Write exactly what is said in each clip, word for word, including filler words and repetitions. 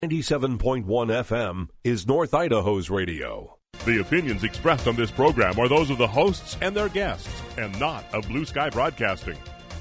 ninety-seven point one F M is North Idaho's radio. The opinions expressed on this program are those of the hosts and their guests, and not of Blue Sky Broadcasting.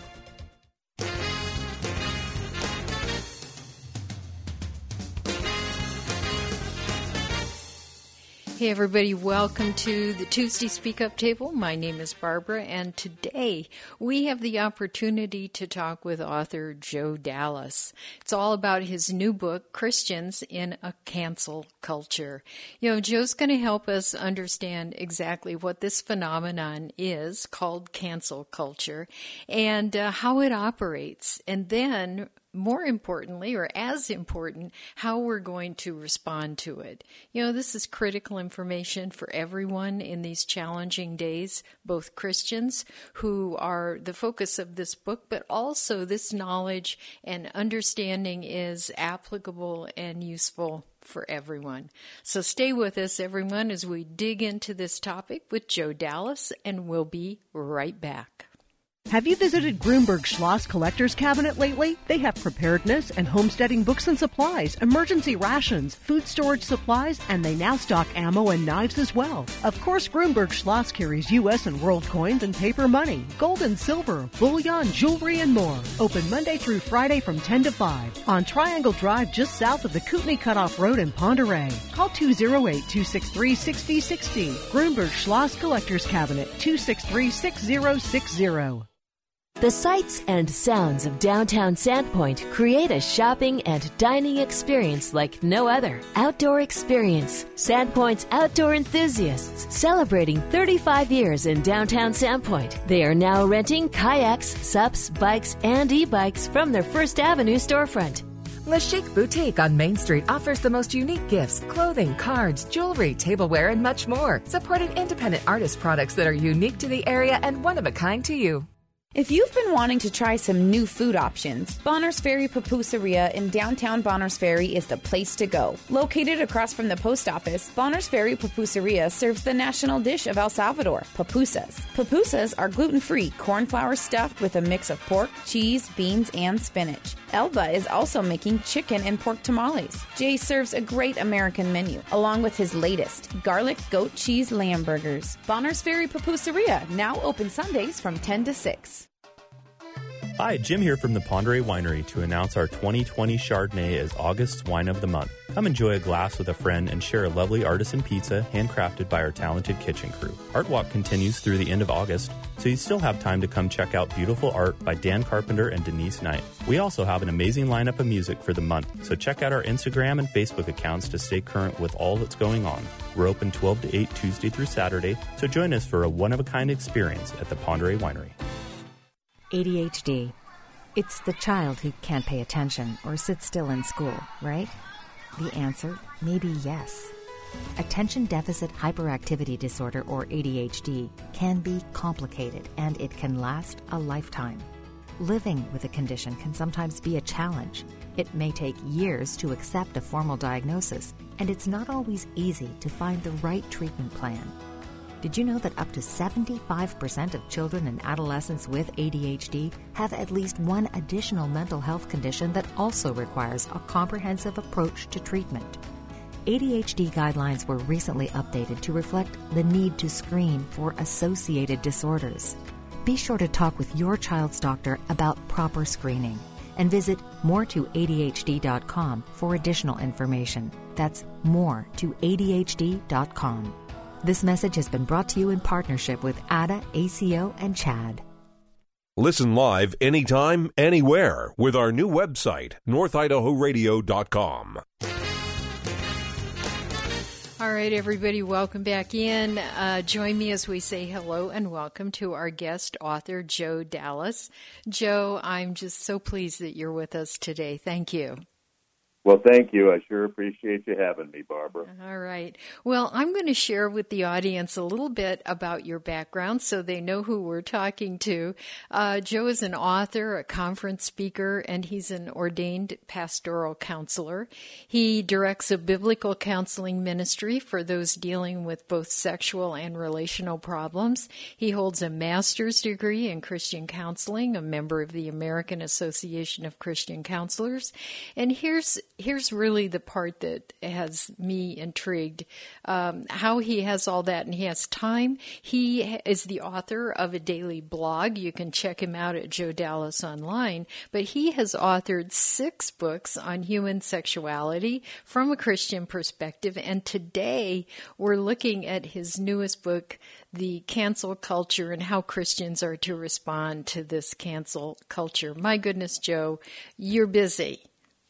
Hey everybody, welcome to the Tuesday Speak Up Table. My name is Barbara, and today we have the opportunity to talk with author Joe Dallas. It's all about his new book, Christians in a Cancel Culture. You know, Joe's going to help us understand exactly what this phenomenon is called cancel culture and uh, how it operates, and then more importantly, or as important, how we're going to respond to it. You know, this is critical information for everyone in these challenging days, both Christians who are the focus of this book, but also this knowledge and understanding is applicable and useful for everyone. So stay with us, everyone, as we dig into this topic with Joe Dallas, and we'll be right back. Have you visited Grunberg Schloss Collector's Cabinet lately? They have preparedness and homesteading books and supplies, emergency rations, food storage supplies, and they now stock ammo and knives as well. Of course, Grunberg Schloss carries U S and world coins and paper money, gold and silver, bullion, jewelry, and more. Open Monday through Friday from ten to five on Triangle Drive just south of the Kootenai Cutoff Road in Pend Oreille. Call two oh eight, two six three, six oh six oh. Grunberg Schloss Collector's Cabinet, two six three, six oh six oh. The sights and sounds of downtown Sandpoint create a shopping and dining experience like no other. Outdoor Experience, Sandpoint's outdoor enthusiasts, celebrating thirty-five years in downtown Sandpoint. They are now renting kayaks, sups, bikes, and e-bikes from their First Avenue storefront. Le Chic Boutique on Main Street offers the most unique gifts, clothing, cards, jewelry, tableware, and much more. Supporting independent artist products that are unique to the area and one of a kind to you. If you've been wanting to try some new food options, Bonner's Ferry Pupuseria in downtown Bonner's Ferry is the place to go. Located across from the post office, Bonner's Ferry Pupuseria serves the national dish of El Salvador, pupusas. Pupusas are gluten-free corn flour stuffed with a mix of pork, cheese, beans, and spinach. Elba is also making chicken and pork tamales. Jay serves a great American menu, along with his latest, garlic goat cheese lamb burgers. Bonner's Ferry Pupuseria, now open Sundays from ten to six. Hi, Jim here from the Pend Oreille Winery to announce our twenty twenty Chardonnay as August's Wine of the Month. Come enjoy a glass with a friend and share a lovely artisan pizza handcrafted by our talented kitchen crew. Art Walk continues through the end of August, so you still have time to come check out beautiful art by Dan Carpenter and Denise Knight. We also have an amazing lineup of music for the month, so check out our Instagram and Facebook accounts to stay current with all that's going on. We're open twelve to eight Tuesday through Saturday, so join us for a one-of-a-kind experience at the Pend Oreille Winery. A D H D. It's the child who can't pay attention or sit still in school, right? The answer may be yes. Attention Deficit Hyperactivity Disorder, or A D H D, can be complicated and it can last a lifetime. Living with a condition can sometimes be a challenge. It may take years to accept a formal diagnosis, and it's not always easy to find the right treatment plan. Did you know that up to seventy-five percent of children and adolescents with A D H D have at least one additional mental health condition that also requires a comprehensive approach to treatment? A D H D guidelines were recently updated to reflect the need to screen for associated disorders. Be sure to talk with your child's doctor about proper screening and visit more to A D H D dot com for additional information. That's more to A D H D dot com. This message has been brought to you in partnership with A D A, A C O, and CHAD. Listen live anytime, anywhere with our new website, north idaho radio dot com. All right, everybody, welcome back in. Uh, join me as we say hello and welcome to our guest author, Joe Dallas. Joe, I'm just so pleased that you're with us today. Thank you. Well, thank you. I sure appreciate you having me, Barbara. All right. Well, I'm going to share with the audience a little bit about your background so they know who we're talking to. Uh, Joe is an author, a conference speaker, and he's an ordained pastoral counselor. He directs a biblical counseling ministry for those dealing with both sexual and relational problems. He holds a master's degree in Christian counseling, a member of the American Association of Christian Counselors. And here's here's really the part that has me intrigued. Um, how he has all that, and he has time. He is the author of a daily blog. You can check him out at Joe Dallas online. But he has authored six books on human sexuality from a Christian perspective. And today we're looking at his newest book, The Cancel Culture, and how Christians are to respond to this cancel culture. My goodness, Joe, you're busy.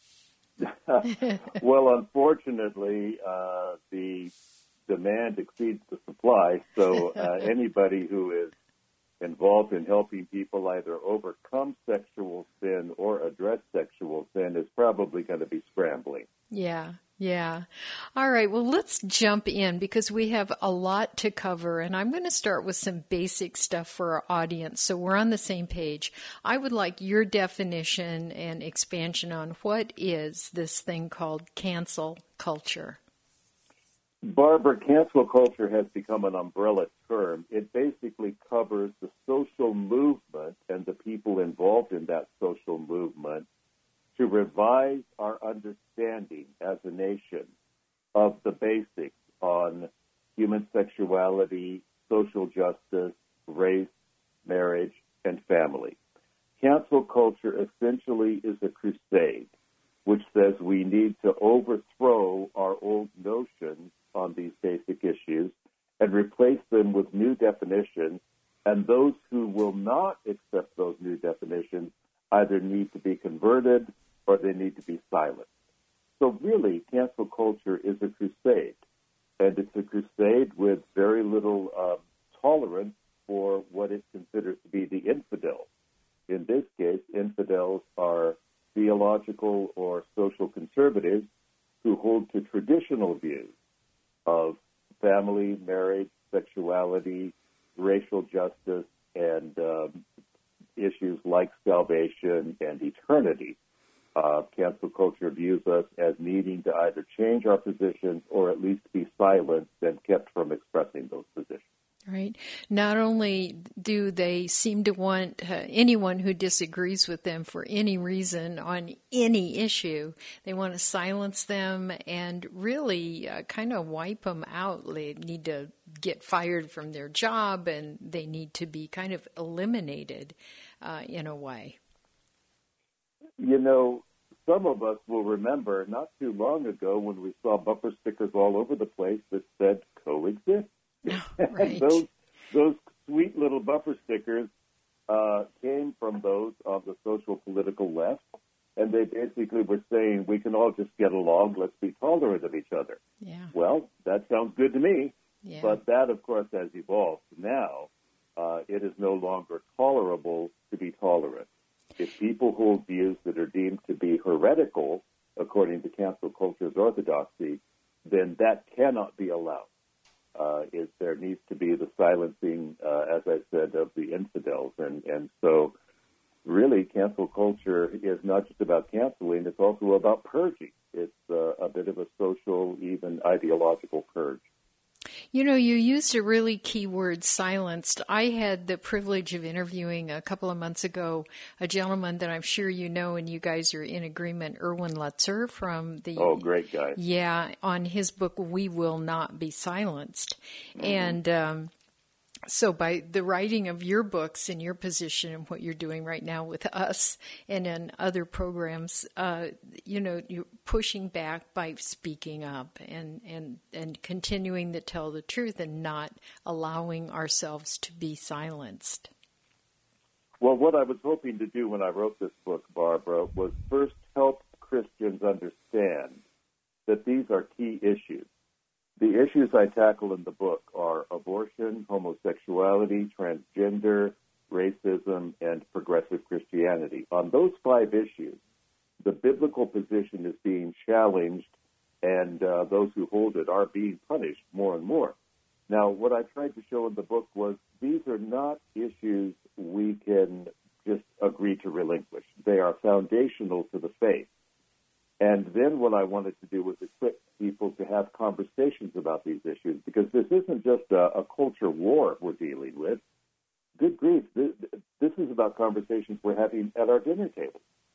Well, unfortunately, uh, the demand exceeds the supply, so uh, anybody who is involved in helping people either overcome sexual sin or address sexual sin is probably going to be scrambling. Yeah, yeah. All right, well, let's jump in because we have a lot to cover, and I'm going to start with some basic stuff for our audience so we're on the same page. I would like your definition and expansion on what is this thing called cancel culture. Barbara, cancel culture has become an umbrella term. It basically covers the social movement and the people involved in that social movement to revise our understanding as a nation of the basics on human sexuality, social justice, race, marriage, and family. Cancel culture essentially is a crusade which says we need to overthrow our old notions on these basic issues and replace them with new definitions, and those who will not accept those new definitions either need to be converted or they need to be silenced. So really, cancel culture is a crusade, and it's a crusade with very little uh, tolerance for what it considers to be the infidels. In this case, infidels are theological or social conservatives who hold to traditional views of family, marriage, sexuality, racial justice, and um, issues like salvation and eternity. Uh, cancel culture views us as needing to either change our positions or at least be silenced and kept from expressing those positions. Right. Not only do they seem to want uh, anyone who disagrees with them for any reason on any issue, they want to silence them and really uh, kind of wipe them out. They need to get fired from their job, and they need to be kind of eliminated uh, in a way. You know, some of us will remember not too long ago when we saw bumper stickers all over the place that said coexist. Right. those those sweet little bumper stickers uh, came from those on the social political left, and they basically were saying we can all just get along, let's be tolerant of each other. Yeah. Well, that sounds good to me, yeah. But that, of course, has evolved. Now, uh, it is no longer tolerable to be tolerant. If people hold views that are deemed to be heretical, according to cancel culture's orthodoxy, then that cannot be allowed. Uh, is there needs to be the silencing, uh, as I said, of the infidels. And, and so really cancel culture is not just about canceling, it's also about purging. It's uh, a bit of a social, even ideological purge. You know, you used a really key word, silenced. I had the privilege of interviewing a couple of months ago a gentleman that I'm sure you know, and you guys are in agreement, Erwin Lutzer from the... Oh, great guy. Yeah, on his book, We Will Not Be Silenced. Mm-hmm. And um, so by the writing of your books and your position and what you're doing right now with us and in other programs, uh, you know, you're pushing back by speaking up and, and, and continuing to tell the truth and not allowing ourselves to be silenced. Well, what I was hoping to do when I wrote this book, Barbara, was first help Christians understand that these are key issues. The issues I tackle in the book are abortion, homosexuality, transgender, racism, and progressive Christianity. On those five issues, the biblical position is being challenged, and uh, those who hold it are being punished more and more. Now, what I tried to show in the book was these are not issues we can just agree to relinquish. They are foundational to the faith. And then what I wanted to do was equip people to have conversations about these issues, because this isn't just a, a culture war we're dealing with. Good grief, this, this is about conversations we're having at our dinner table.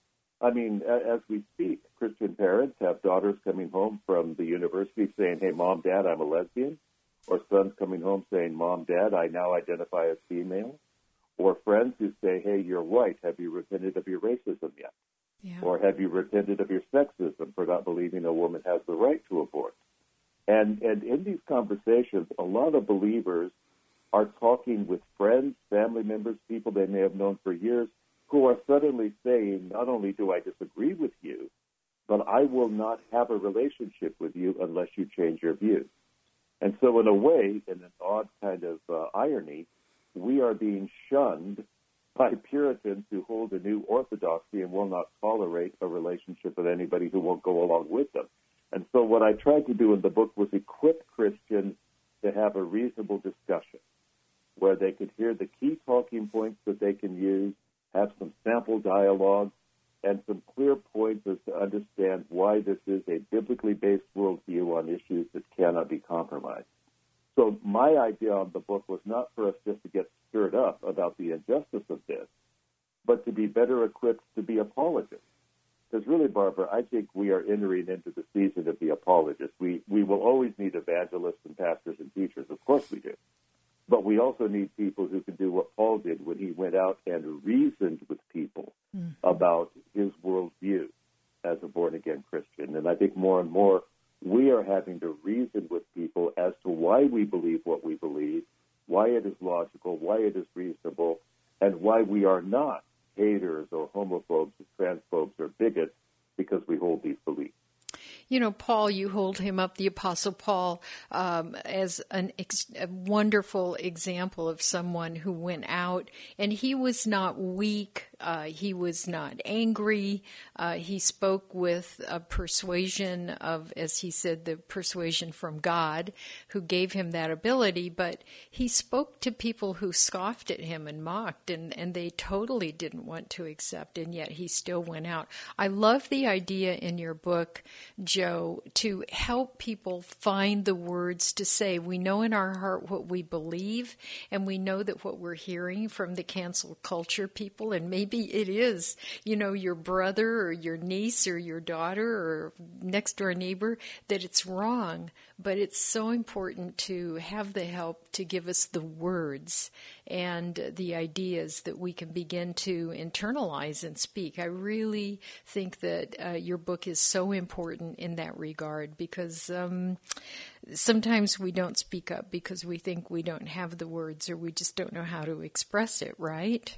I mean, as we speak, Christian parents have daughters coming home from the university saying, hey, Mom, Dad, I'm a lesbian. Or sons coming home saying, Mom, Dad, I now identify as female. Or friends who say, hey, you're white. Have you repented of your racism yet? Yeah. Or have you repented of your sexism for not believing a woman has the right to abort? And, and in these conversations, a lot of believers are talking with friends, family members, people they may have known for years, who are suddenly saying, not only do I disagree with you, but I will not have a relationship with you unless you change your views. And so in a way, in an odd kind of uh, irony, we are being shunned by Puritans who hold a new orthodoxy and will not tolerate a relationship with anybody who won't go along with them. And so what I tried to do in the book was equip Christians to have a reasonable discussion where they could hear the key talking points that they can use, have some sample dialogue, and some clear points as to understand why this is a biblically based worldview on issues that cannot be compromised. So my idea on the book was not for us just to get stirred up about the injustice of this, but to be better equipped to be apologists. Because really, Barbara, I think we are entering into the season of the apologist. We, we will always need evangelists and pastors and teachers. Of course we do. But we also need people who can do what Paul did when he went out and reasoned with people mm. about his worldview as a born-again Christian. And I think more and more we are having to reason with people as to why we believe what we believe, why it is logical, why it is reasonable, and why we are not haters or homophobes or transphobes or bigots because we hold these beliefs. You know, Paul, you hold him up, the Apostle Paul, um, as an ex- a wonderful example of someone who went out, and he was not weak, uh, he was not angry, uh, he spoke with a persuasion of, as he said, the persuasion from God, who gave him that ability, but he spoke to people who scoffed at him and mocked, and, and they totally didn't want to accept, and yet he still went out. I love the idea in your book, Joe, to help people find the words to say. We know in our heart what we believe, and we know that what we're hearing from the cancel culture people, and maybe it is, you know, your brother or your niece or your daughter or next door neighbor, that it's wrong. But it's so important to have the help to give us the words and the ideas that we can begin to internalize and speak. I really think that uh, your book is so important in that regard, because um, sometimes we don't speak up because we think we don't have the words or we just don't know how to express it, right?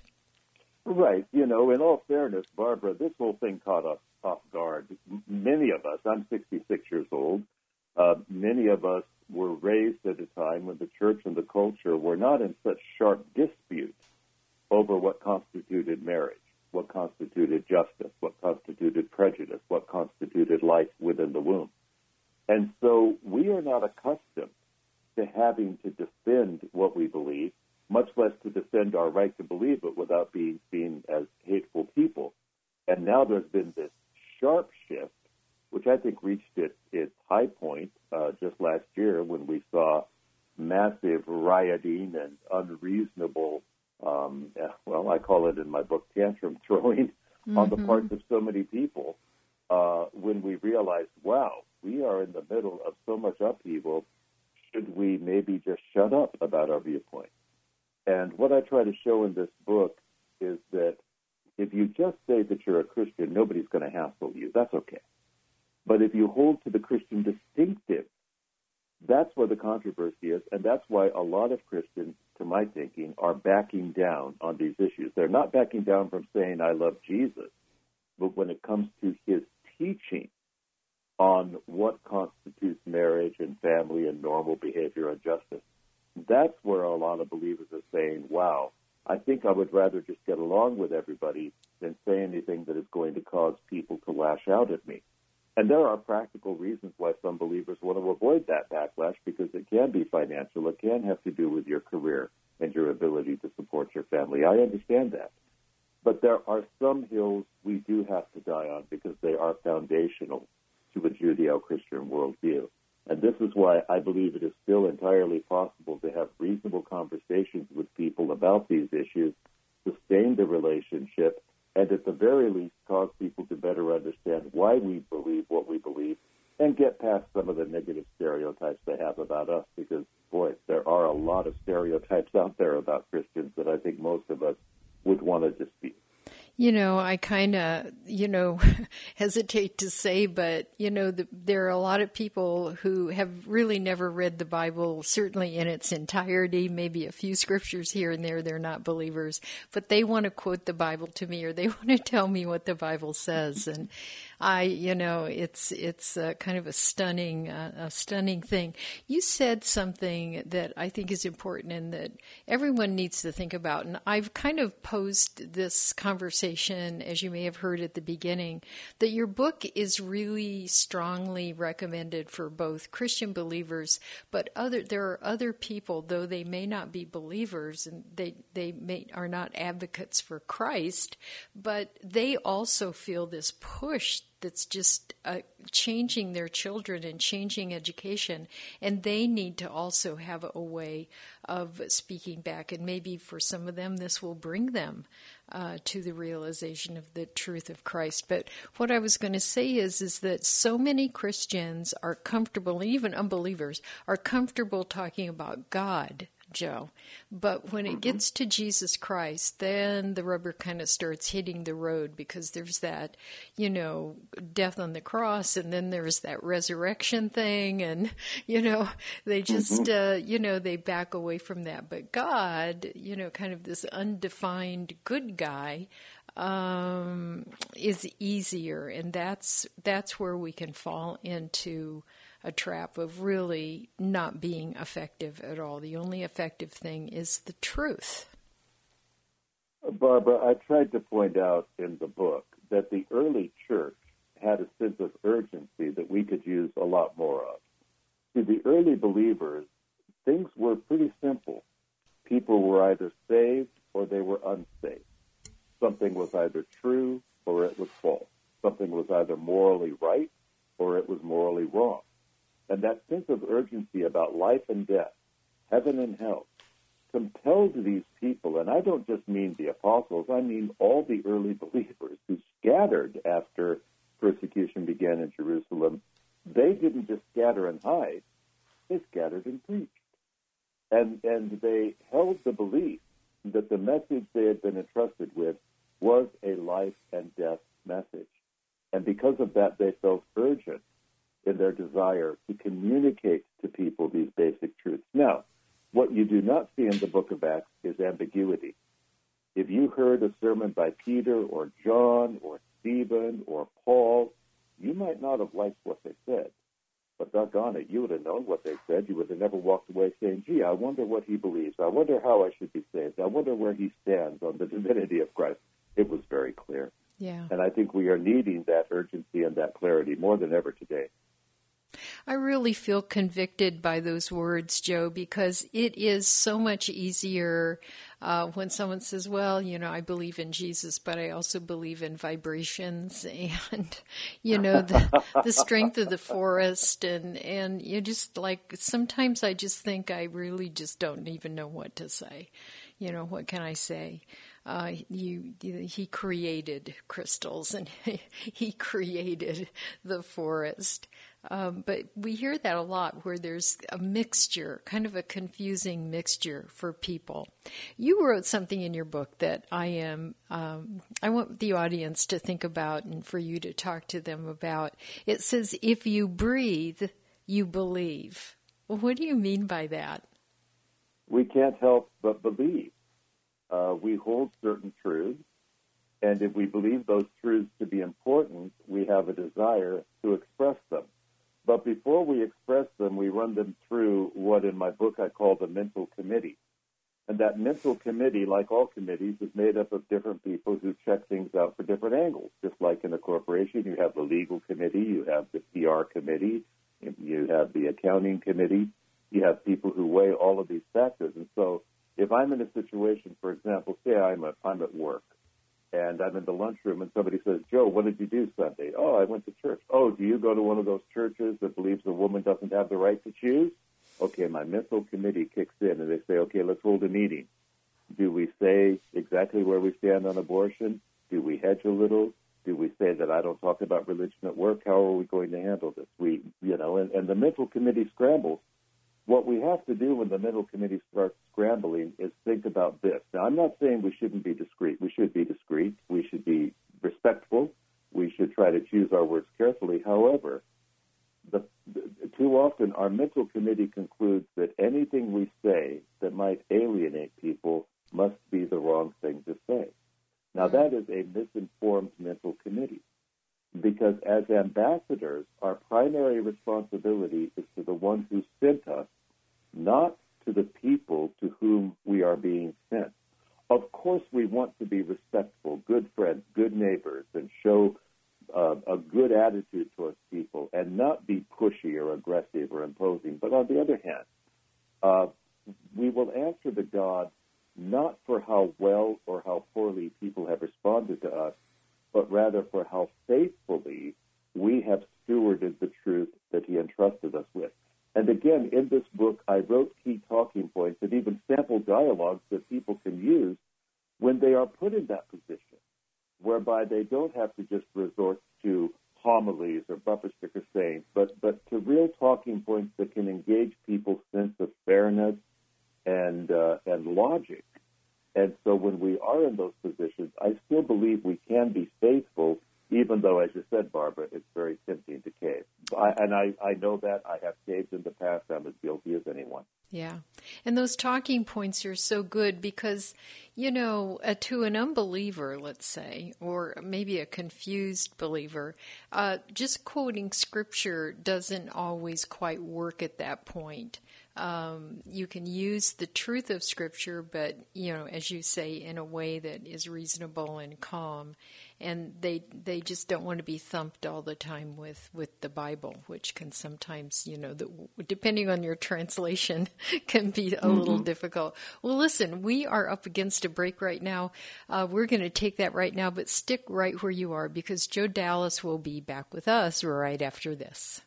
Right. You know, in all fairness, Barbara, this whole thing caught us off guard. M- many of us, I'm sixty-six years old, uh, many of us were raised at a time when the church and the culture were not in such sharp dispute over what constituted marriage, what constituted justice, what constituted prejudice, what constituted life within the womb. And so we are not accustomed to having to defend what we believe, much less to defend our right to believe it without being seen as hateful people. And now there's been this sharp shift, which I think reached its, its high point uh, just last year when we saw massive rioting and unreasonable, um, well, I call it in my book tantrum throwing mm-hmm. on the parts of so many people, uh, when we realized, wow, we are in the middle of so much upheaval. Should we maybe just shut up about our viewpoint? And what I try to show in this book is that if you just say that you're a Christian, nobody's going to hassle you. That's okay. But if you hold to the Christian distinctive, that's where the controversy is, and that's why a lot of Christians, to my thinking, are backing down on these issues. They're not backing down from saying, I love Jesus, but when it comes to his teaching on what constitutes marriage and family and normal behavior and justice, that's where a lot of believers are saying, wow, I think I would rather just get along with everybody than say anything that is going to cause people to lash out at me. And there are practical reasons why some believers want to avoid that backlash, because it can be financial. It can have to do with your career and your ability to support your family. I understand that. But there are some hills we do have to die on because they are foundational to a Judeo-Christian worldview. And this is why I believe it is still entirely possible to have reasonable conversations with people about these issues, sustain the relationship, and at the very least cause people to better understand why we believe what we believe and get past some of the negative stereotypes they have about us, because, boy, there are a lot of stereotypes out there about Christians that I think most of us would want to dispute. You know, I kind of, you know, hesitate to say, but, you know, the, there are a lot of people who have really never read the Bible, certainly in its entirety, maybe a few scriptures here and there. They're not believers, but they want to quote the Bible to me, or they want to tell me what the Bible says. And I, you know, it's it's uh, kind of a stunning, uh, a stunning thing. You said something that I think is important and that everyone needs to think about. And I've kind of posed this conversation, as you may have heard at the beginning, that your book is really strongly recommended for both Christian believers, but other there are other people, though they may not be believers and they they may are not advocates for Christ, but they also feel this push that's just uh, changing their children and changing education, and they need to also have a way of speaking back, and maybe for some of them this will bring them uh, to the realization of the truth of Christ. But what I was going to say is, is that so many Christians are comfortable, even unbelievers, are comfortable talking about God, Joe. But when it gets to Jesus Christ, then the rubber kind of starts hitting the road, because there's that, you know, death on the cross, and then there's that resurrection thing, and, you know, they just, mm-hmm. uh, you know, they back away from that. But God, you know, kind of this undefined good guy, um, is easier, and that's that's where we can fall into a trap of really not being effective at all. The only effective thing is the truth. Barbara, I tried to point out in the book that the early church had a sense of urgency that we could use a lot more of. To the early believers, things were pretty simple. People were either saved or they were unsaved. Something was either true or it was false. Something was either morally right or it was morally wrong. And that sense of urgency about life and death, heaven and hell, compelled these people, and I don't just mean the apostles, I mean all the early believers who scattered after persecution began in Jerusalem. They didn't just scatter and hide, they scattered and preached. And, and they held the belief that the message they had been entrusted with was a life and death message. And because of that, they felt urgent in their desire to communicate to people these basic truths. Now, what you do not see in the book of Acts is ambiguity. If you heard a sermon by Peter or John or Stephen or Paul, you might not have liked what they said. But doggone it, you would have known what they said. You would have never walked away saying, gee, I wonder what he believes. I wonder how I should be saved. I wonder where he stands on the divinity of Christ. It was very clear. Yeah. And I think we are needing that urgency and that clarity more than ever today. I really feel convicted by those words, Joe, because it is so much easier uh, when someone says, well, you know, I believe in Jesus, but I also believe in vibrations and, you know, the, the strength of the forest. And, and you just like, sometimes I just think I really just don't even know what to say. You know, what can I say? Uh, you, he created crystals and he created the forest. Um, but we hear that a lot, where there's a mixture, kind of a confusing mixture for people. You wrote something in your book that I am, um, I want the audience to think about and for you to talk to them about. It says, if you breathe, you believe. Well, what do you mean by that? We can't help but believe. Uh, we hold certain truths, and if we believe those truths to be important, we have a desire to express them. But before we express them, we run them through what in my book I call the mental committee. And that mental committee, like all committees, is made up of different people who check things out for different angles. Just like in a corporation, you have the legal committee, you have the P R committee, you have the accounting committee, you have people who weigh all of these factors. And so if I'm in a situation, for example, say I'm, a, I'm at work, and I'm in the lunchroom, and somebody says, Joe, what did you do Sunday? Oh, I went to church. Oh, do you go to one of those churches that believes a woman doesn't have the right to choose? Okay, my mental committee kicks in, and they say, okay, let's hold a meeting. Do we say exactly where we stand on abortion? Do we hedge a little? Do we say that I don't talk about religion at work? How are we going to handle this? We, you know, and, and the mental committee scrambles. What we have to do when the mental committee starts scrambling is think about this. Now, I'm not saying we shouldn't be discreet. We should be discreet. We should be respectful. We should try to choose our words carefully. However, the, the, too often our mental committee concludes that anything we say that might alienate people must be the wrong thing to say. Now, that is a misinformed mental committee, because as ambassadors, our primary responsibility is to the one who sent us, not to the people to whom we are being sent. Of course, we want to be respectful, good friends, good neighbors, and show uh, a good attitude towards people and not be pushy or aggressive or imposing. But on the other hand, uh, we will answer to God not for how well or how poorly people have responded to us, but rather for how faithfully we have stewarded the truth that he entrusted us with. And again, in this book, I wrote key talking points and even sample dialogues that people can use when they are put in that position, whereby they don't have to just resort to homilies or bumper sticker sayings, but, but to real talking points that can engage people's sense of fairness and uh, and logic. And so when we are in those positions, I still believe we can be faithful, even though, as you said, Barbara, it's very tempting to cave. I, and I, I know that. I have caved in the past. I'm as guilty as anyone. Yeah. And those talking points are so good because, you know, uh, to an unbeliever, let's say, or maybe a confused believer, uh, just quoting Scripture doesn't always quite work at that point. Um, you can use the truth of Scripture, but, you know, as you say, in a way that is reasonable and calm. And they they just don't want to be thumped all the time with, with the Bible, which can sometimes, you know, the, depending on your translation, can be a mm-hmm. little difficult. Well, listen, we are up against a break right now. Uh, we're going to take that right now, but stick right where you are because Joe Dallas will be back with us right after this.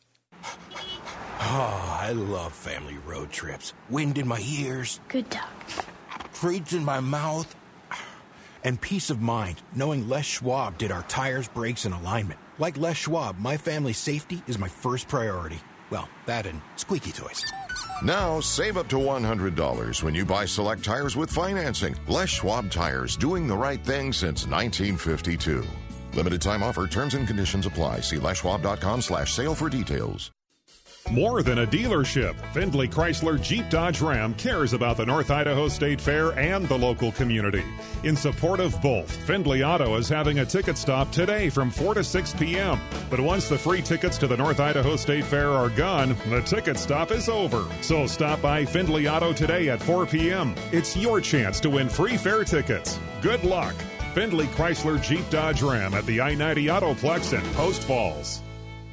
Oh, I love family road trips. Wind in my ears. Good dog. Treats in my mouth. And peace of mind, knowing Les Schwab did our tires, brakes, and alignment. Like Les Schwab, my family's safety is my first priority. Well, that and squeaky toys. Now, save up to one hundred dollars when you buy select tires with financing. Les Schwab Tires, doing the right thing since nineteen fifty-two. Limited time offer. Terms and conditions apply. See leschwab.com slash sale for details. More than a dealership, Findlay Chrysler Jeep Dodge Ram cares about the North Idaho State Fair and the local community. In support of both, Findlay Auto is having a ticket stop today from four to six p.m. But once the free tickets to the North Idaho State Fair are gone, the ticket stop is over. So stop by Findlay Auto today at four p.m. It's your chance to win free fair tickets. Good luck. Findlay Chrysler Jeep Dodge Ram at the I ninety Autoplex in Post Falls.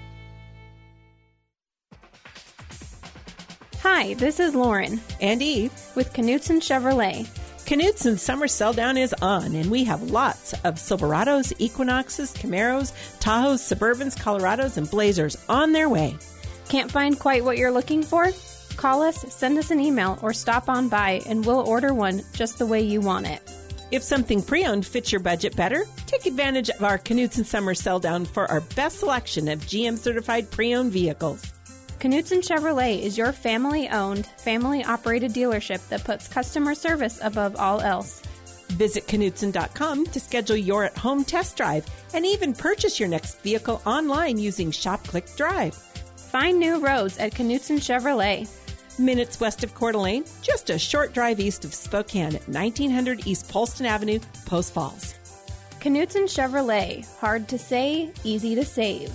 Hi, this is Lauren. And Eve. With Knutson Chevrolet. Knutson Summer Sell Down is on, and we have lots of Silverados, Equinoxes, Camaros, Tahoes, Suburbans, Colorados, and Blazers on their way. Can't find quite what you're looking for? Call us, send us an email, or stop on by, and we'll order one just the way you want it. If something pre-owned fits your budget better, take advantage of our Knutson Summer Sell Down for our best selection of G M-certified pre-owned vehicles. Knutson Chevrolet is your family-owned, family-operated dealership that puts customer service above all else. Visit Knutson dot com to schedule your at-home test drive and even purchase your next vehicle online using Shop Click Drive. Find new roads at Knutson Chevrolet. Minutes west of Coeur d'Alene, just a short drive east of Spokane at nineteen hundred East Polston Avenue, Post Falls. Knutson Chevrolet. Hard to say, easy to save.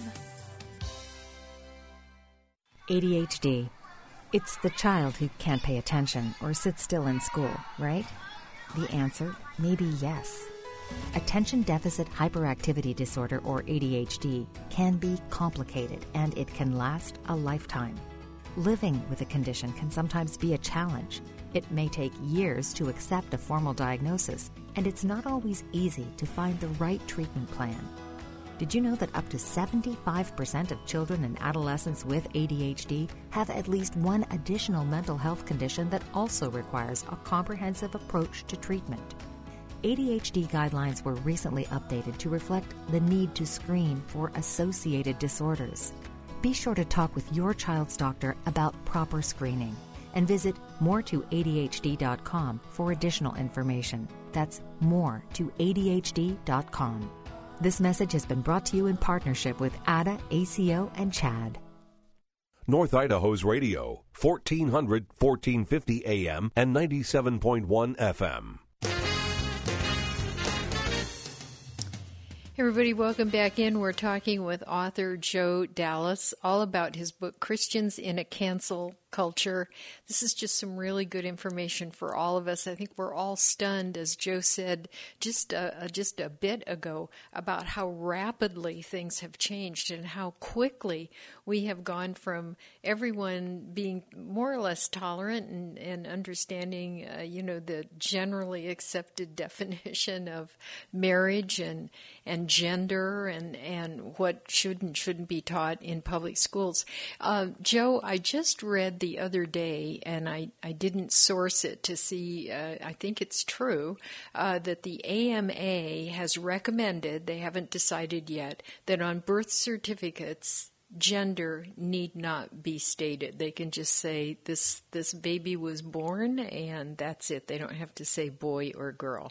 A D H D. It's the child who can't pay attention or sit still in school, right? The answer may be yes. Attention Deficit Hyperactivity Disorder, or A D H D, can be complicated and it can last a lifetime. Living with a condition can sometimes be a challenge. It may take years to accept a formal diagnosis, and it's not always easy to find the right treatment plan. Did you know that up to seventy-five percent of children and adolescents with A D H D have at least one additional mental health condition that also requires a comprehensive approach to treatment? A D H D guidelines were recently updated to reflect the need to screen for associated disorders. Be sure to talk with your child's doctor about proper screening and visit more to A D H D dot com for additional information. That's more to A D H D dot com. This message has been brought to you in partnership with A D A, A C O, and CHAD. North Idaho's radio, fourteen hundred, fourteen fifty A M and ninety-seven point one F M. Hey everybody, welcome back in. We're talking with author Joe Dallas all about his book, Christians in a Cancel Culture. This is just some really good information for all of us. I think we're all stunned, as Joe said just a, just a bit ago, about how rapidly things have changed and how quickly we have gone from everyone being more or less tolerant and, and understanding, uh, you know, the generally accepted definition of marriage and and gender and, and what should and shouldn't be taught in public schools. Uh, Joe, I just read the other day, and I, I didn't source it to see, uh, I think it's true, uh, that the A M A has recommended, they haven't decided yet, that on birth certificates, gender need not be stated. They can just say this this baby was born, and that's it. They don't have to say boy or girl.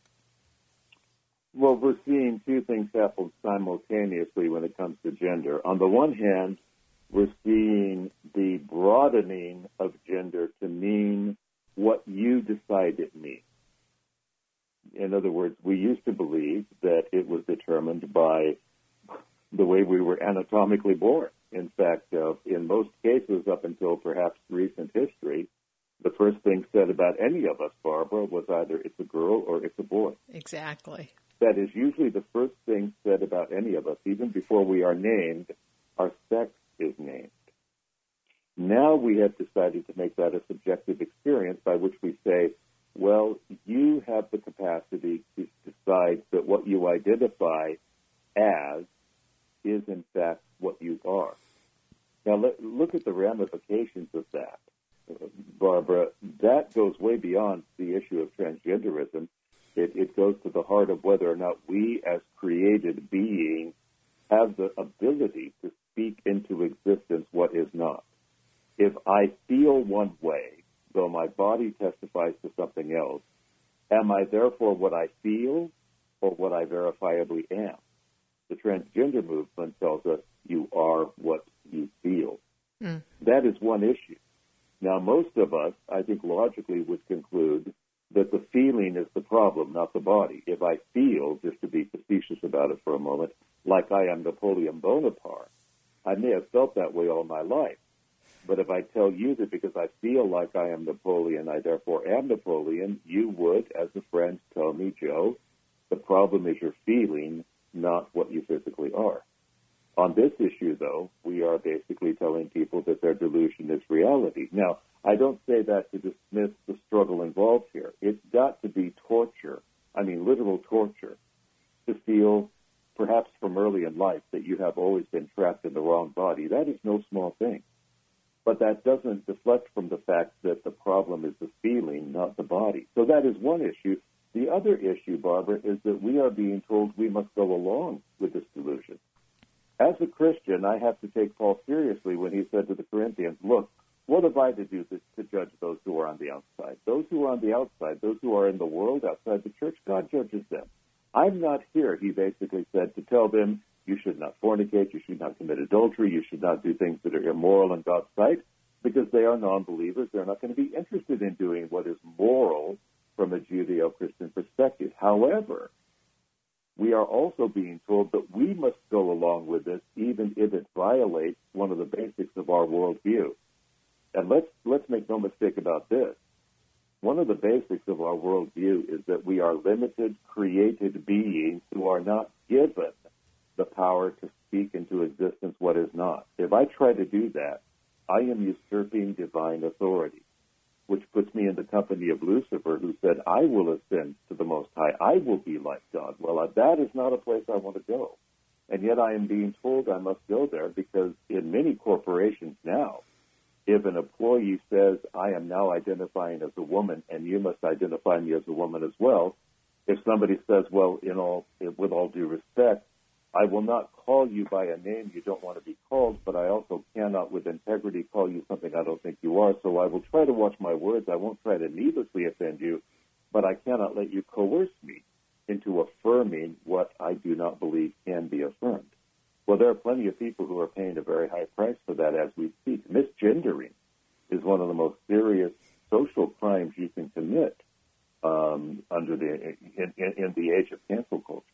Well, we're seeing two things happen simultaneously when it comes to gender. On the one hand, we're seeing the broadening of gender to mean what you decide it means. In other words, we used to believe that it was determined by the way we were anatomically born. In fact, uh, in most cases, up until perhaps recent history, the first thing said about any of us, Barbara, was either it's a girl or it's a boy. Exactly. That is usually the first thing said about any of us. Even before we are named, our sex is named. Now we have decided to make that a subjective experience by which we say, well, you have the capacity to decide that what you identify as is in fact what you are. Now let, look at the ramifications of that, Barbara. That goes way beyond the issue of transgenderism. It, it goes to the heart of whether or not we as created beings have the ability to speak into existence what is not. If I feel one way, though my body testifies to something else, am I therefore what I feel or what I verifiably am? The transgender movement tells us you are what you feel. Mm. That is one issue. Now, most of us, I think logically, would conclude that the feeling is the problem, not the body. If I feel, just to be facetious about it for a moment, like I am Napoleon Bonaparte, I may have felt that way all my life. But if I tell you that because I feel like I am Napoleon, I therefore am Napoleon, you would, as a friend, tell me, Joe, the problem is your feeling, not what you physically are. On this issue, though, we are basically telling people that their delusion is reality. Now, I don't say that to dismiss the struggle involved here. It's got to be torture, I mean literal torture, to feel, perhaps from early in life, that you have always been trapped in the wrong body. That is no small thing. But that doesn't deflect from the fact that the problem is the feeling, not the body. So that is one issue. The other issue, Barbara, is that we are being told we must go along with this delusion. As a Christian, I have to take Paul seriously when he said to the Corinthians, look, what have I to do to, to judge those who are on the outside? Those who are on the outside, those who are in the world outside the church, God judges them. I'm not here, he basically said, to tell them you should not fornicate, you should not commit adultery, you should not do things that are immoral in God's sight, because they are non-believers. They're not going to be interested in doing what is moral from a Judeo-Christian perspective. However, we are also being told that we must go along with this even if it violates one of the basics of our worldview. And let's let's make no mistake about this. One of the basics of our worldview is that we are limited, created beings who are not given the power to speak into existence what is not. If I try to do that, I am usurping divine authority, which puts me in the company of Lucifer, who said, I will ascend to the Most High. I will be like God. Well, that is not a place I want to go. And yet I am being told I must go there because in many corporations now, if an employee says, I am now identifying as a woman and you must identify me as a woman as well, if somebody says, well, in all, with all due respect, I will not call you by a name you don't want to be called, but I also cannot with integrity call you something I don't think you are. So I will try to watch my words. I won't try to needlessly offend you, but I cannot let you coerce me into affirming what I do not believe can be affirmed. Well, there are plenty of people who are paying a very high price for that as we speak. Misgendering is one of the most serious social crimes you can commit um, under the in, in, in the age of cancel culture.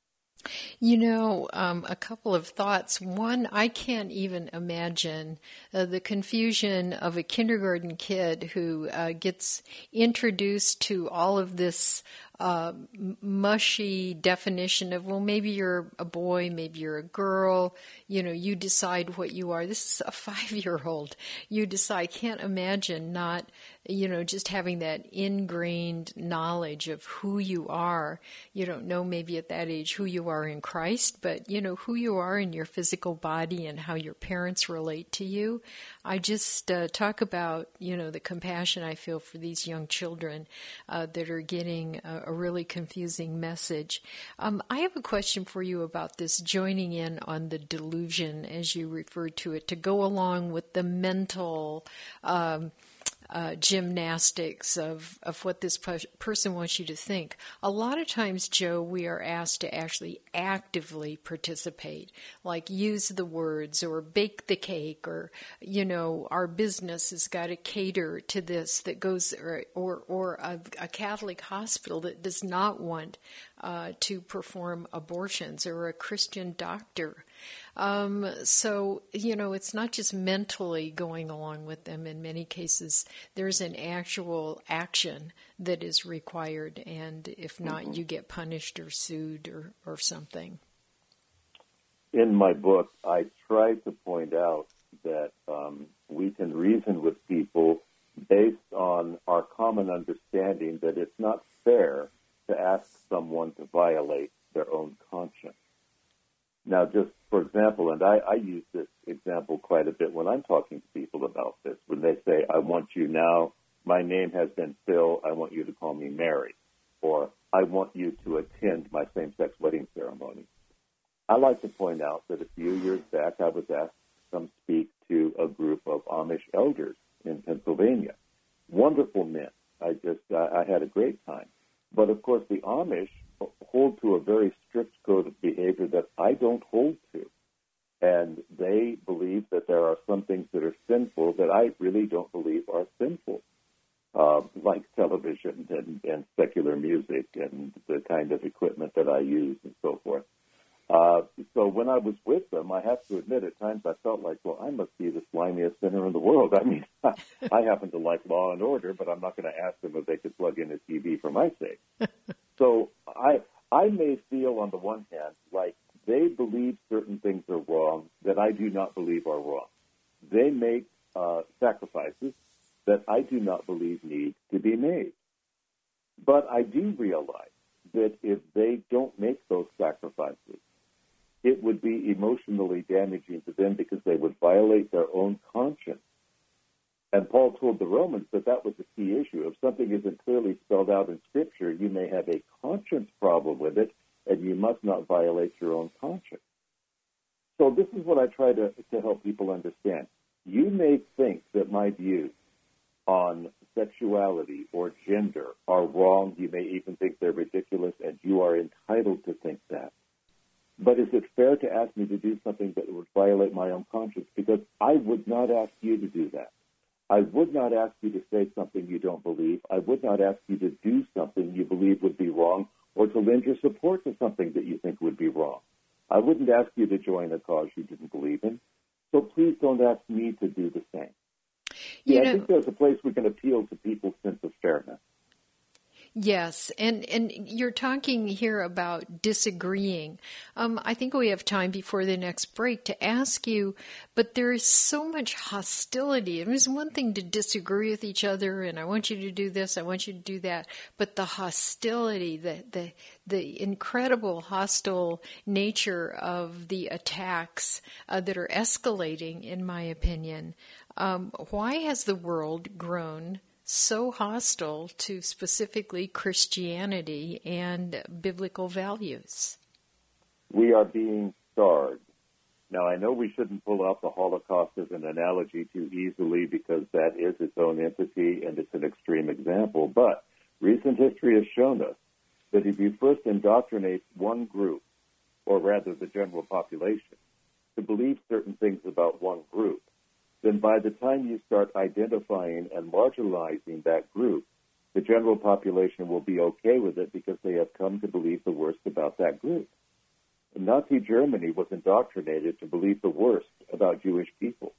You know, um, a couple of thoughts. One, I can't even imagine uh, the confusion of a kindergarten kid who uh, gets introduced to all of this uh, mushy definition of, well, maybe you're a boy, maybe you're a girl, you know, you decide what you are. This is a five-year-old. You decide. Can't imagine not, you know, just having that ingrained knowledge of who you are. You don't know maybe at that age who you are in Christ, but, you know, who you are in your physical body and how your parents relate to you. I just uh, talk about, you know, the compassion I feel for these young children uh, that are getting a, a really confusing message. Um, I have a question for you about this joining in on the delusion, as you referred to it, to go along with the mental um Uh, gymnastics of, of what this pe- person wants you to think. A lot of times, Joe, we are asked to actually actively participate, like use the words or bake the cake, or, you know, our business has got to cater to this that goes, or, or, or a, a Catholic hospital that does not want uh, to perform abortions, or a Christian doctor. Um, so, you know, it's not just mentally going along with them. In many cases, there's an actual action that is required, and if not, mm-hmm. you get punished or sued or, or something. In my book, I try to point out that um, we can reason with people based on our common understanding that it's not fair to ask someone to violate their own conscience. Now, just for example, and I, I use this example quite a bit when I'm talking to people about this, when they say, I want you now, my name has been Phil, I want you to call me Mary, or I want you to attend my same-sex wedding ceremony. I like to point out that a few years back, I was asked to come speak to a group of Amish elders in Pennsylvania. Wonderful men. I just, uh, I had a great time. But, of course, the Amish hold to a very strict code of behavior that I don't hold to. And they believe that there are some things that are sinful that I really don't believe are sinful, uh, like television and, and secular music and the kind of equipment that I use and so forth. Uh, so when I was with them, I have to admit, at times I felt like, well, I must be the slimiest sinner in the world. I mean, I happen to like Law and Order, but I'm not going to ask them if they could plug in a T V for my sake. So I I may feel, on the one hand, like they believe certain things are wrong that I do not believe are wrong. They make uh, sacrifices that I do not believe need to be made. But I do realize that if they don't make those sacrifices, it would be emotionally damaging to them because they would violate their own conscience. And Paul told the Romans that that was a key issue. If something isn't clearly spelled out in Scripture, you may have a conscience problem with it, and you must not violate your own conscience. So this is what I try to, to help people understand. You may think that my views on sexuality or gender are wrong. You may even think they're ridiculous, and you are entitled to think that. But is it fair to ask me to do something that would violate my own conscience? Because I would not ask you to do that. I would not ask you to say something you don't believe. I would not ask you to do something you believe would be wrong, or to lend your support to something that you think would be wrong. I wouldn't ask you to join a cause you didn't believe in. So please don't ask me to do the same. You yeah, know, I think there's a place we can appeal to people's sense of fairness. Yes, and, and you're talking here about disagreeing. Um, I think we have time before the next break to ask you, but there is so much hostility. It was one thing to disagree with each other, and I want you to do this, I want you to do that, but the hostility, the the, the incredible hostile nature of the attacks uh, that are escalating, in my opinion. Um, why has the world grown so hostile to specifically Christianity and biblical values? We are being starved. Now, I know we shouldn't pull out the Holocaust as an analogy too easily because that is its own entity and it's an extreme example, but recent history has shown us that if you first indoctrinate one group, or rather the general population, to believe certain things about one group, then by the time you start identifying and marginalizing that group, the general population will be okay with it because they have come to believe the worst about that group. Nazi Germany was indoctrinated to believe the worst about Jewish people.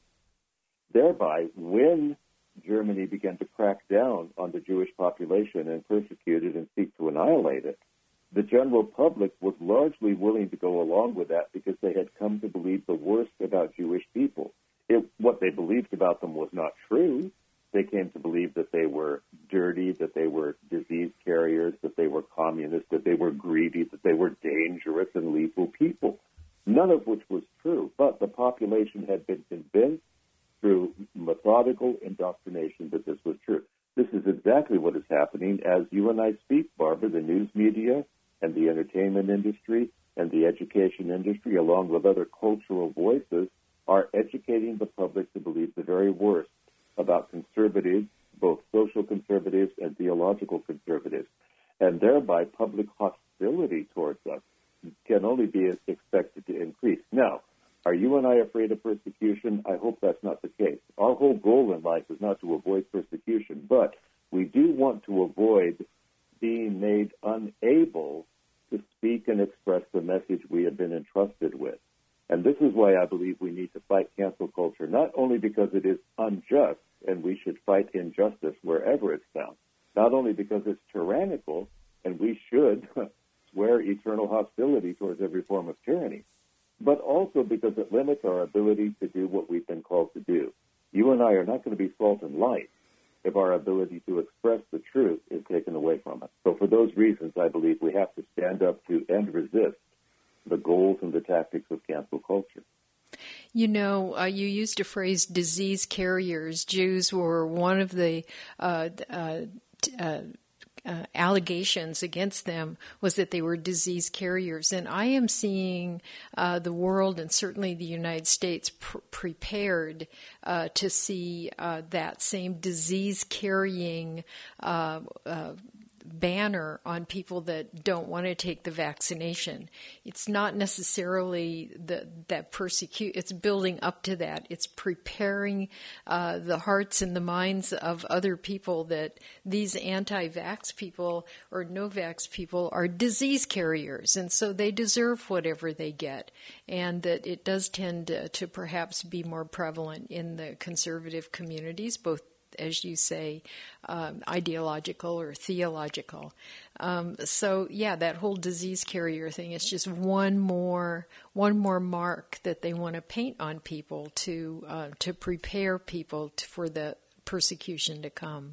Thereby, when Germany began to crack down on the Jewish population and persecute it and seek to annihilate it, the general public was largely willing to go along with that because they had come to believe the worst about Jewish people. It, what they believed about them was not true. They came to believe that they were dirty, that they were disease carriers, that they were communists, that they were greedy, that they were dangerous and lethal people, none of which was true. But the population had been convinced through methodical indoctrination that this was true. This is exactly what is happening as you and I speak, Barbara. The news media and the entertainment industry and the education industry, along with other cultural voices, are educating the public to believe the very worst about conservatives, both social conservatives and theological conservatives. And thereby, public hostility towards us can only be expected to increase. Now, are you and I afraid of persecution? I hope that's not the case. Our whole goal in life is not to avoid persecution, but we do want to avoid being made unable to speak and express the message we have been entrusted with. And this is why I believe we need to fight cancel culture, not only because it is unjust and we should fight injustice wherever it's found, not only because it's tyrannical and we should swear eternal hostility towards every form of tyranny, but also because it limits our ability to do what we've been called to do. You and I are not going to be salt and light if our ability to express the truth is taken away from us. So for those reasons, I believe we have to stand up to and resist the goals and the tactics of cancel culture. You know, uh, you used a phrase, disease carriers. Jews were one of the uh, uh, uh, uh, allegations against them was that they were disease carriers. And I am seeing uh, the world and certainly the United States pr- prepared uh, to see uh, that same disease-carrying uh, uh banner on people that don't want to take the vaccination. It's not necessarily the, that persecute, it's building up to that. It's preparing uh, the hearts and the minds of other people that these anti-vax people or no-vax people are disease carriers, and so they deserve whatever they get, and that it does tend to, to perhaps be more prevalent in the conservative communities, both as you say, um, ideological or theological. Um, so, yeah, that whole disease carrier thing is just one more one more mark that they want to paint on people to uh, to prepare people to, for the persecution to come.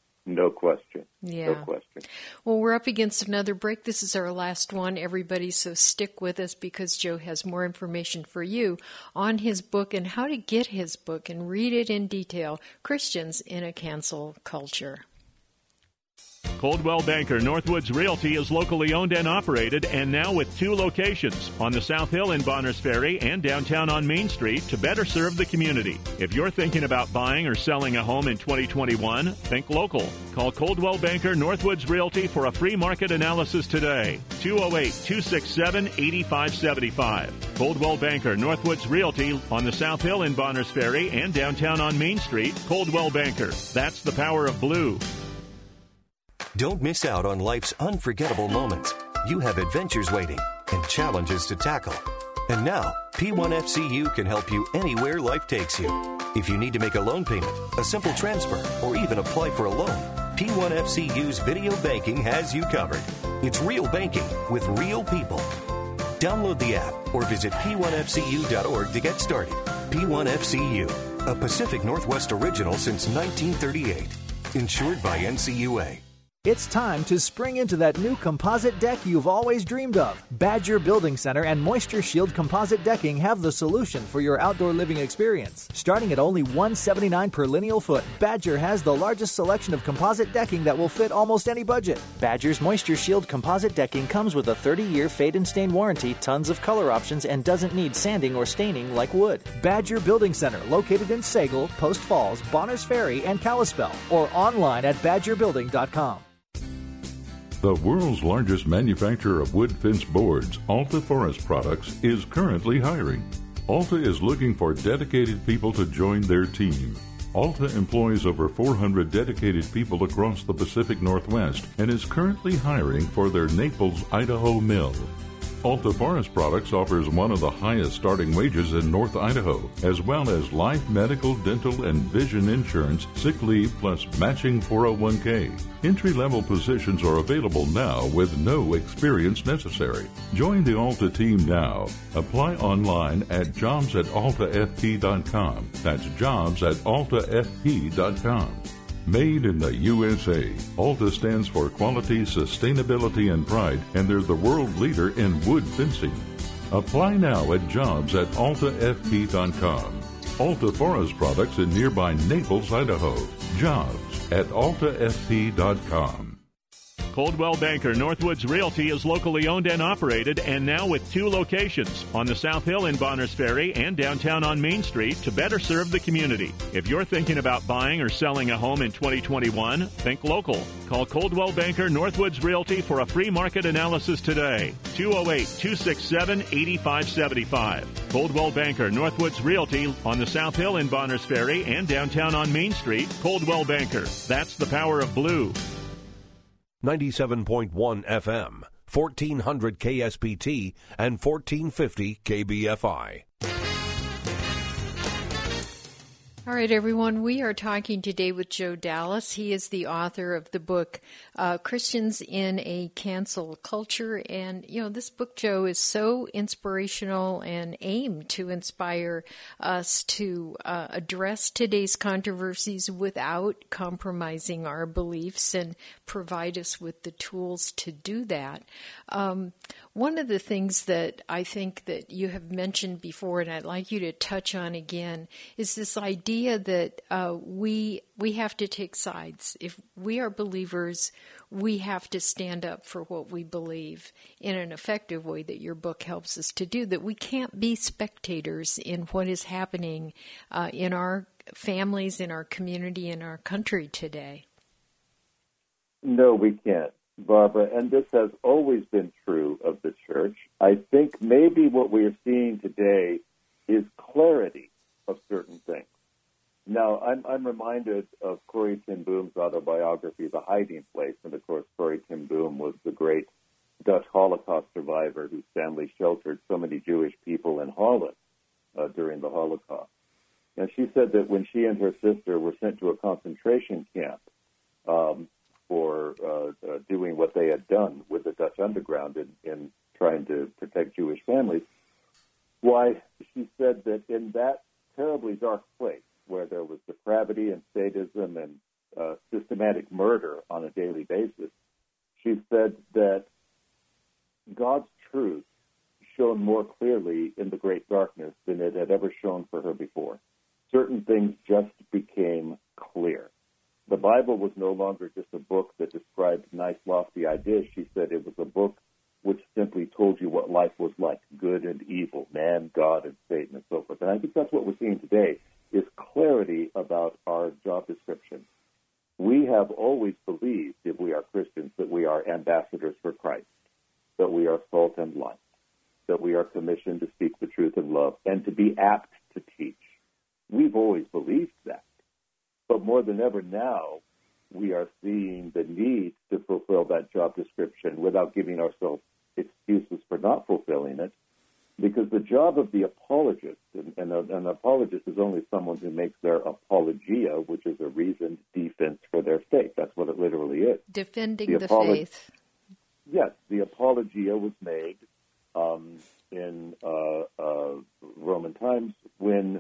No question. Yeah. No question. Well, we're up against another break. This is our last one, everybody, so stick with us because Joe has more information for you on his book and how to get his book and read it in detail, Christians in a Cancel Culture. Coldwell Banker Northwoods Realty is locally owned and operated and now with two locations on the South Hill in Bonners Ferry and downtown on Main Street to better serve the community. If you're thinking about buying or selling a home in twenty twenty-one, think local. Call Coldwell Banker Northwoods Realty for a free market analysis today. two oh eight, two six seven, eight five seven five. Coldwell Banker Northwoods Realty on the South Hill in Bonners Ferry and downtown on Main Street. Coldwell Banker. That's the power of blue. Don't miss out on life's unforgettable moments. You have adventures waiting and challenges to tackle. And now, P one F C U can help you anywhere life takes you. If you need to make a loan payment, a simple transfer, or even apply for a loan, P one F C U's video banking has you covered. It's real banking with real people. Download the app or visit P one F C U dot org to get started. P one F C U, a Pacific Northwest original since nineteen thirty-eight. Insured by N C U A. It's time to spring into that new composite deck you've always dreamed of. Badger Building Center and Moisture Shield Composite Decking have the solution for your outdoor living experience. Starting at only one hundred seventy-nine dollars per lineal foot, Badger has the largest selection of composite decking that will fit almost any budget. Badger's Moisture Shield Composite Decking comes with a thirty-year fade and stain warranty, tons of color options, and doesn't need sanding or staining like wood. Badger Building Center, located in Sagal, Post Falls, Bonners Ferry, and Kalispell, or online at badger building dot com. The world's largest manufacturer of wood fence boards, Alta Forest Products, is currently hiring. Alta is looking for dedicated people to join their team. Alta employs over four hundred dedicated people across the Pacific Northwest and is currently hiring for their Naples, Idaho mill. Alta Forest Products offers one of the highest starting wages in North Idaho, as well as life, medical, dental, and vision insurance, sick leave, plus matching four oh one k. Entry-level positions are available now with no experience necessary. Join the Alta team now. Apply online at jobs at alta f p dot com. That's jobs at alta f p dot com. Made in the U S A, Alta stands for quality, sustainability, and pride, and they're the world leader in wood fencing. Apply now at jobs at alta f p dot com. Alta Forest Products in nearby Naples, Idaho. Jobs at alta f p dot com. Coldwell Banker Northwoods Realty is locally owned and operated, and now with two locations on the South Hill in Bonners Ferry and downtown on Main Street to better serve the community. If you're thinking about buying or selling a home in twenty twenty-one, think local. Call Coldwell Banker Northwoods Realty for a free market analysis today. two oh eight, two six seven, eight five seven five. Coldwell Banker Northwoods Realty on the South Hill in Bonners Ferry and downtown on Main Street. Coldwell Banker. That's the power of blue. ninety-seven point one F M, fourteen hundred K S P T, and fourteen fifty K B F I. All right, everyone, we are talking today with Joe Dallas. He is the author of the book, uh, Christians in a Cancel Culture. And, you know, this book, Joe, is so inspirational and aimed to inspire us to uh, address today's controversies without compromising our beliefs and provide us with the tools to do that. Um, one of the things that I think that you have mentioned before, and I'd like you to touch on again, is this idea that uh, we we have to take sides. If we are believers, we have to stand up for what we believe in an effective way that your book helps us to do, that we can't be spectators in what is happening uh, in our families, in our community, in our country today. No, we can't, Barbara, and this has always been true of the church. I think maybe what we are seeing today is clarity of certain things. Now, I'm, I'm reminded of Corrie ten Boom's autobiography, The Hiding Place, and of course, Corrie ten Boom was the great Dutch Holocaust survivor whose family sheltered so many Jewish people in Holland uh, during the Holocaust. And she said that when she and her sister were sent to a concentration camp, um, for uh, uh, doing what they had done with the Dutch underground in, in trying to protect Jewish families, why, she said that in that terribly dark place where there was depravity and sadism and uh, systematic murder on a daily basis, she said that God's truth shone more clearly in the great darkness than it had ever shown for her before. Certain things just became clear. The Bible was no longer just a book that described nice, lofty ideas. She said it was a book which simply told you what life was like, good and evil, man, God, and Satan, and so forth. And I think that's what we're seeing today, is clarity about our job description. We have always believed, if we are Christians, that we are ambassadors for Christ, that we are salt and light, that we are commissioned to speak the truth in love, and to be apt to teach. We've always believed that. But more than ever now, we are seeing the need to fulfill that job description without giving ourselves excuses for not fulfilling it, because the job of the apologist, and, and a, an apologist is only someone who makes their apologia, which is a reasoned defense for their faith. That's what it literally is. Defending the, the apolo- faith. Yes, the apologia was made um, in uh, uh, Roman times when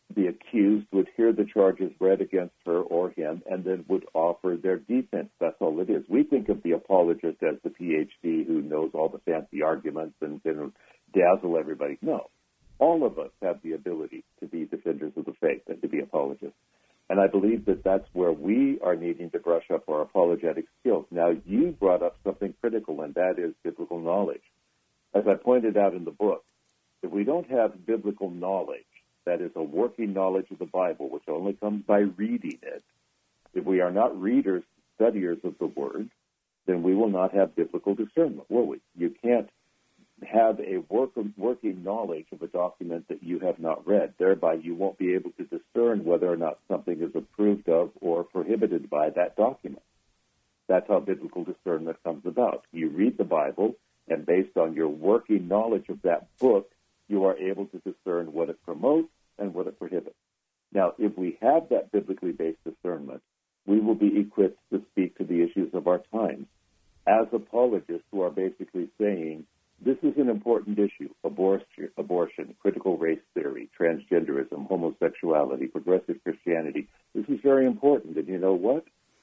the accused would hear the charges read against her or him and then would offer their defense. That's all it is. We think of the apologist as the P H D who knows all the fancy arguments and can dazzle everybody. No. All of us have the ability to be defenders of the faith and to be apologists. And I believe that that's where we are needing to brush up our apologetic skills. Now, you brought up something critical, and that is biblical knowledge. As I pointed out in the book, if we don't have biblical knowledge, that is a working knowledge of the Bible, which only comes by reading it, if we are not readers, studiers of the Word, then we will not have biblical discernment, will we? You can't have a work, working knowledge of a document that you have not read. Thereby, you won't be able to discern whether or not something is approved of or prohibited by that document. That's how biblical discernment comes about. You read the Bible, and based on your working knowledge of that book, you are able to discern what it promotes and what it prohibits. Now, if we have that biblically based discernment, we will be equipped to speak to the issues of our times as apologists who are basically saying, this is an important issue: abortion, abortion, critical race theory, transgenderism, homosexuality, progressive Christianity. This is very important. And you know what?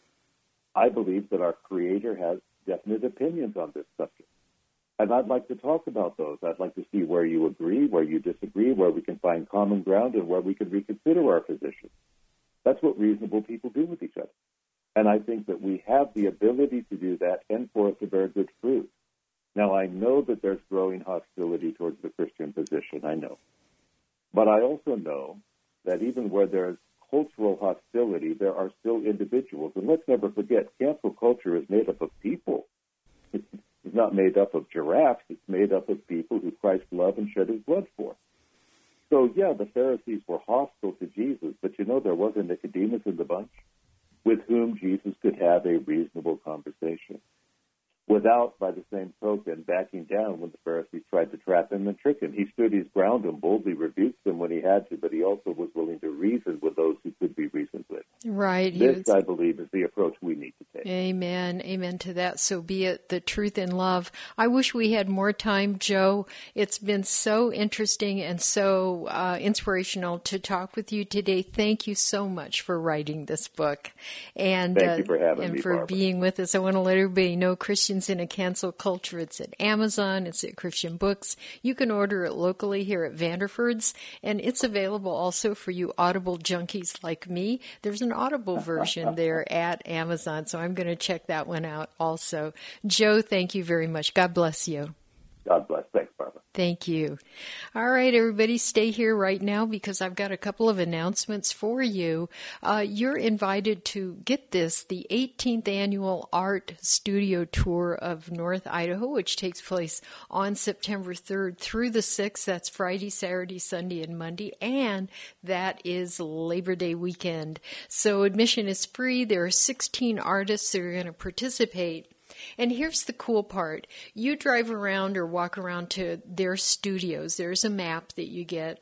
I believe that our Creator has definite opinions on this subject. And I'd like to talk about those. I'd like to see where you agree, where you disagree, where we can find common ground, and where we can reconsider our position. That's what reasonable people do with each other. And I think that we have the ability to do that and for it to bear good fruit. Now, I know that there's growing hostility towards the Christian position, I know. But I also know that even where there's cultural hostility, there are still individuals. And let's never forget, cancel culture is made up of people. It's not made up of giraffes. It's made up of people who Christ loved and shed his blood for. So, yeah, the Pharisees were hostile to Jesus, but you know there was a Nicodemus in the bunch with whom Jesus could have a reasonable conversation, without, by the same token, backing down when the Pharisees tried to trap him and trick him. He stood his ground and boldly rebuked them when he had to, but he also was willing to reason with those who could be reasoned with. Right. This, I believe, is the approach we need to take. Amen. Amen to that. So be it, the truth in love. I wish we had more time, Joe. It's been so interesting and so uh, inspirational to talk with you today. Thank you so much for writing this book. And, Thank you for having uh, and me, for Barbara. being with us. I want to let everybody know Christians in a Cancel Culture. It's at Amazon. It's at Christian Books. You can order it locally here at Vanderford's, and it's available also for you Audible junkies like me. There's an Audible version there at Amazon, so I'm going to check that one out also. Joe, thank you very much. God bless you. God bless. Thanks, Barbara. Thank you. All right, everybody, stay here right now because I've got a couple of announcements for you. Uh, you're invited to, get this, the eighteenth Annual Art Studio Tour of North Idaho, which takes place on September third through the sixth. That's Friday, Saturday, Sunday, and Monday, and that is Labor Day weekend. So admission is free. There are sixteen artists that are going to participate. And here's the cool part. You drive around or walk around to their studios. There's a map that you get.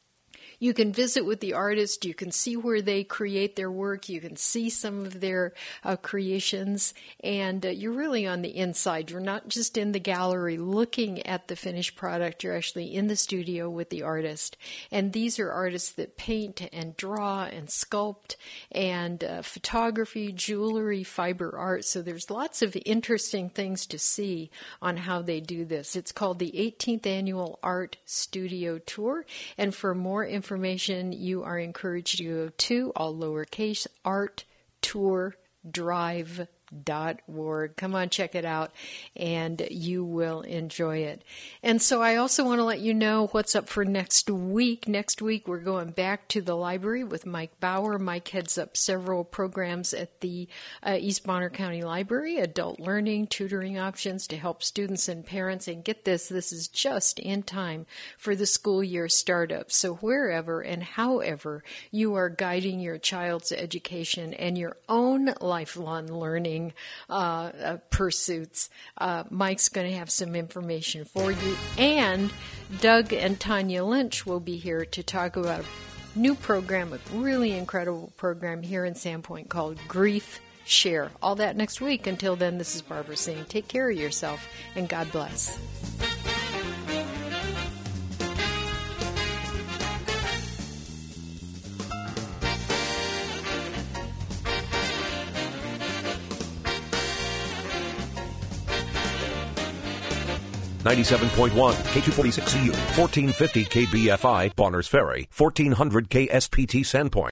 You can visit with the artist. You can see where they create their work. You can see some of their uh, creations. And uh, you're really on the inside. You're not just in the gallery looking at the finished product. You're actually in the studio with the artist. And these are artists that paint and draw and sculpt and uh, photography, jewelry, fiber art. So there's lots of interesting things to see on how they do this. It's called the eighteenth Annual Art Studio Tour. And for more information, Information, you are encouraged to go to all lowercase art tour drive dot org. Come on, check it out, and you will enjoy it. And so I also want to let you know what's up for next week. Next week, we're going back to the library with Mike Bauer. Mike heads up several programs at the uh, East Bonner County Library, adult learning, tutoring options to help students and parents. And get this, this is just in time for the school year startup. So wherever and however you are guiding your child's education and your own lifelong learning Uh, uh, pursuits. Uh, Mike's going to have some information for you. And Doug and Tanya Lynch will be here to talk about a new program, a really incredible program here in Sandpoint called Grief Share. All that next week. Until then, this is Barbara saying take care of yourself and God bless. ninety-seven point one K two forty-six C U, fourteen fifty K B F I, Bonners Ferry, fourteen hundred K S P T Sandpoint.